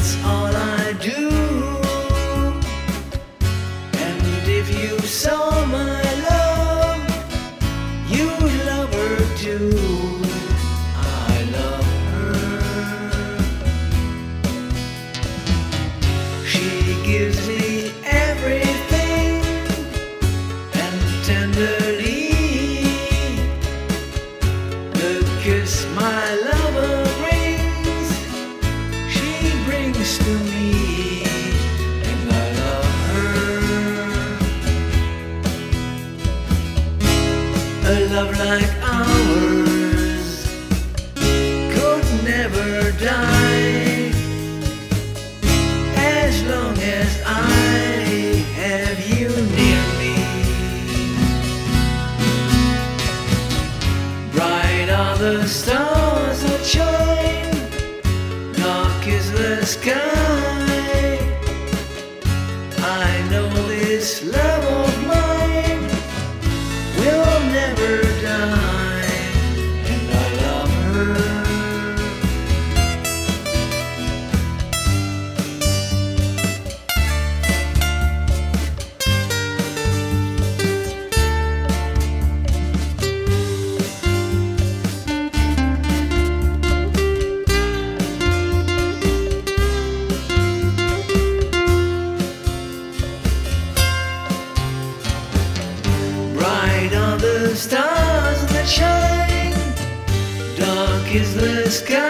that's all I do. And if you saw my love, you'd love her too. I love her. She gives me everything, and tenderly the kiss my lover brings, she brings to me, and I love her. A love like ours could never die, as long as I have you near me. Bright are the stars that shine, dark is the sky. I know this love of mine will never die, and I love her. Bright are the stars that shine, dark is the sky.